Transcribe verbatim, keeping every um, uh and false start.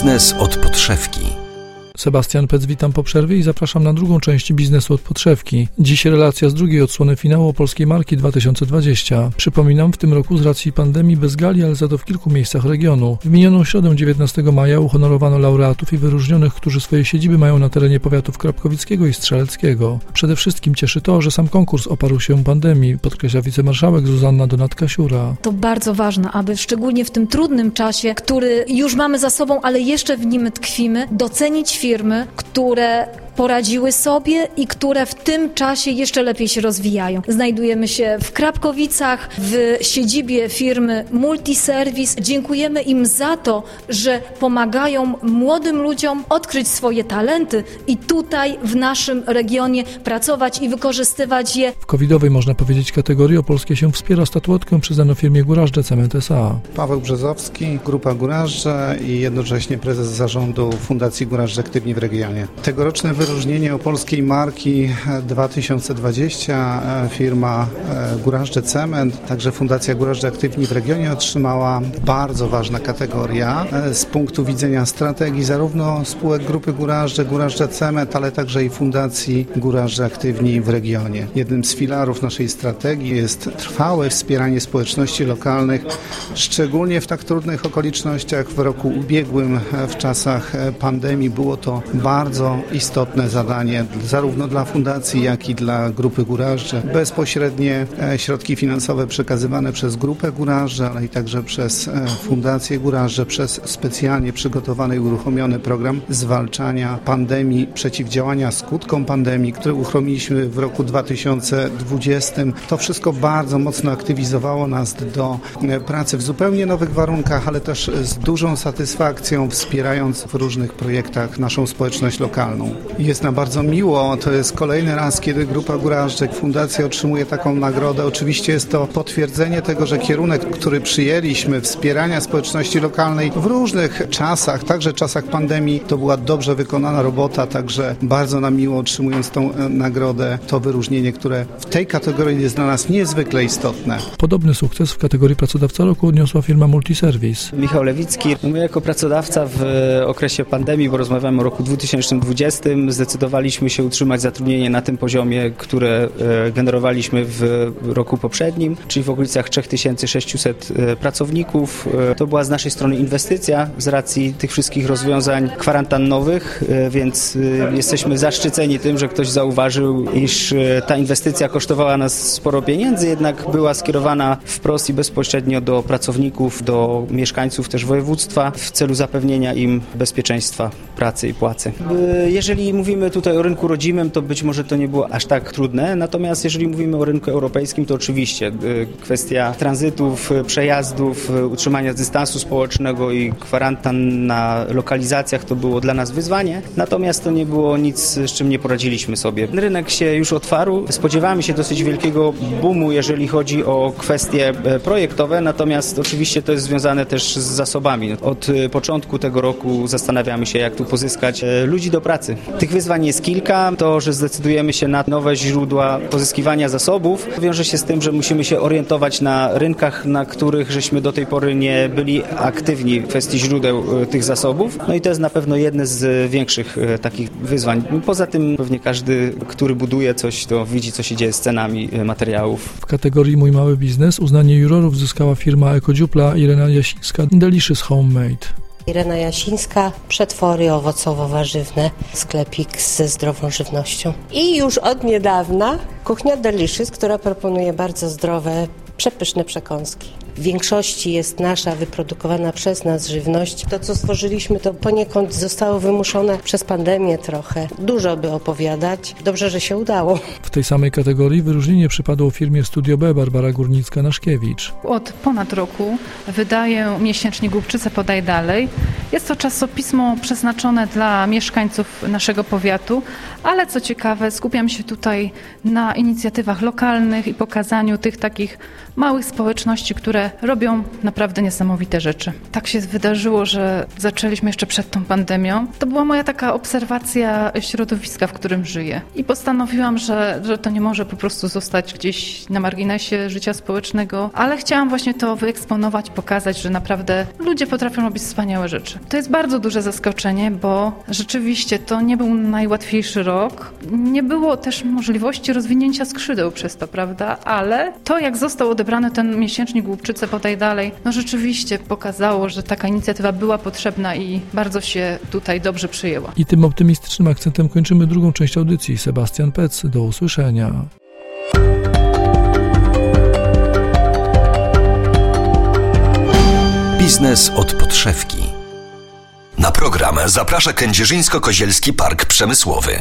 Biznes od podszewki. Sebastian Pec, witam po przerwie i zapraszam na drugą część Biznesu od podszewki. Dziś relacja z drugiej odsłony finału Polskiej Marki dwa tysiące dwadzieścia. Przypominam, w tym roku z racji pandemii bez gali, ale za to w kilku miejscach regionu. W minioną środę dziewiętnastego maja uhonorowano laureatów i wyróżnionych, którzy swoje siedziby mają na terenie powiatów krapkowickiego i strzeleckiego. Przede wszystkim cieszy to, że sam konkurs oparł się pandemii, podkreśla wicemarszałek Zuzanna Donatka-Siura. To bardzo ważne, aby szczególnie w tym trudnym czasie, który już mamy za sobą, ale jeszcze w nim tkwimy, docenić firmy, które poradziły sobie i które w tym czasie jeszcze lepiej się rozwijają. Znajdujemy się w Krapkowicach, w siedzibie firmy Multiservice. Dziękujemy im za to, że pomagają młodym ludziom odkryć swoje talenty i tutaj w naszym regionie pracować i wykorzystywać je. W covidowej, można powiedzieć, kategorii opolskie się wspiera statuetkę przyznano firmie Gurażdże Cement S A. Paweł Brzezowski, Grupa Gurażdże i jednocześnie prezes zarządu Fundacji Gurażdże Aktywni w regionie. Tegoroczne wyróżnienie Opolskiej Marki dwa tysiące dwadzieścia firma Gurażdże Cement, także Fundacja Gurażdże Aktywni w regionie otrzymała. Bardzo ważna kategoria z punktu widzenia strategii zarówno spółek Grupy Gurażdże, Gurażdże Cement, ale także i Fundacji Gurażdże Aktywni w regionie. Jednym z filarów naszej strategii jest trwałe wspieranie społeczności lokalnych, szczególnie w tak trudnych okolicznościach. W roku ubiegłym, w czasach pandemii, było to bardzo istotne zadanie zarówno dla fundacji, jak i dla Grupy Gurażdże. Bezpośrednie środki finansowe przekazywane przez Grupę Gurażdże, ale i także przez Fundację Gurażdże, przez specjalnie przygotowany i uruchomiony program zwalczania pandemii, przeciwdziałania skutkom pandemii, który uruchomiliśmy w roku dwa tysiące dwudziestym. To wszystko bardzo mocno aktywizowało nas do pracy w zupełnie nowych warunkach, ale też z dużą satysfakcją, wspierając w różnych projektach naszą społeczność lokalną. Jest nam bardzo miło, to jest kolejny raz, kiedy Grupa Gurażdże, Fundacja otrzymuje taką nagrodę. Oczywiście jest to potwierdzenie tego, że kierunek, który przyjęliśmy, wspierania społeczności lokalnej w różnych czasach, także czasach pandemii, to była dobrze wykonana robota, także bardzo nam miło, otrzymując tą nagrodę, to wyróżnienie, które w tej kategorii jest dla nas niezwykle istotne. Podobny sukces w kategorii Pracodawca Roku odniosła firma Multiservice. Michał Lewicki. My jako pracodawca w okresie pandemii, bo rozmawiamy o roku dwa tysiące dwudziestym, zdecydowaliśmy się utrzymać zatrudnienie na tym poziomie, które generowaliśmy w roku poprzednim, czyli w okolicach trzy tysiące sześćset pracowników. To była z naszej strony inwestycja z racji tych wszystkich rozwiązań kwarantannowych, więc jesteśmy zaszczyceni tym, że ktoś zauważył, iż ta inwestycja kosztowała nas sporo pieniędzy, jednak była skierowana wprost i bezpośrednio do pracowników, do mieszkańców też województwa w celu zapewnienia im bezpieczeństwa pracy i płacy. Jeżeli mówimy tutaj o rynku rodzimym, to być może to nie było aż tak trudne, natomiast jeżeli mówimy o rynku europejskim, to oczywiście kwestia tranzytów, przejazdów, utrzymania dystansu społecznego i kwarantan na lokalizacjach to było dla nas wyzwanie, natomiast to nie było nic, z czym nie poradziliśmy sobie. Rynek się już otwarł, spodziewamy się dosyć wielkiego boomu, jeżeli chodzi o kwestie projektowe, natomiast oczywiście to jest związane też z zasobami. Od początku tego roku zastanawiamy się, jak tu pozyskać ludzi do pracy. Tych wyzwań jest kilka. To, że zdecydujemy się na nowe źródła pozyskiwania zasobów, wiąże się z tym, że musimy się orientować na rynkach, na których żeśmy do tej pory nie byli aktywni w kwestii źródeł tych zasobów. No i to jest na pewno jedne z większych takich wyzwań. Poza tym pewnie każdy, który buduje coś, to widzi, co się dzieje z cenami materiałów. W kategorii Mój Mały Biznes uznanie jurorów zyskała firma Ekodziupla Irena Jasińska Delicious Homemade. Irena Jasińska, przetwory owocowo-warzywne, sklepik ze zdrową żywnością. I już od niedawna kuchnia Delicious, która proponuje bardzo zdrowe, przepyszne przekąski. W większości jest nasza wyprodukowana przez nas żywność. To, co stworzyliśmy, to poniekąd zostało wymuszone przez pandemię trochę. Dużo by opowiadać. Dobrze, że się udało. W tej samej kategorii wyróżnienie przypadło firmie Studio B Barbara Górnicka-Naszkiewicz. Od ponad roku wydaję miesięcznik Głubczyce Podaj Dalej. Jest to czasopismo przeznaczone dla mieszkańców naszego powiatu, ale co ciekawe, skupiam się tutaj na inicjatywach lokalnych i pokazaniu tych takich małych społeczności, które robią naprawdę niesamowite rzeczy. Tak się wydarzyło, że zaczęliśmy jeszcze przed tą pandemią. To była moja taka obserwacja środowiska, w którym żyję. I postanowiłam, że, że to nie może po prostu zostać gdzieś na marginesie życia społecznego, ale chciałam właśnie to wyeksponować, pokazać, że naprawdę ludzie potrafią robić wspaniałe rzeczy. To jest bardzo duże zaskoczenie, bo rzeczywiście to nie był najłatwiejszy rok. Nie było też możliwości rozwinięcia skrzydeł przez to, prawda? Ale to, jak został odebrany ten miesięcznik Głubczyce Podaj Dalej, no rzeczywiście pokazało, że taka inicjatywa była potrzebna i bardzo się tutaj dobrze przyjęła. I tym optymistycznym akcentem kończymy drugą część audycji. Sebastian Pec, do usłyszenia. Biznes od podszewki. Na program zaprasza Kędzierzyńsko-Kozielski Park Przemysłowy.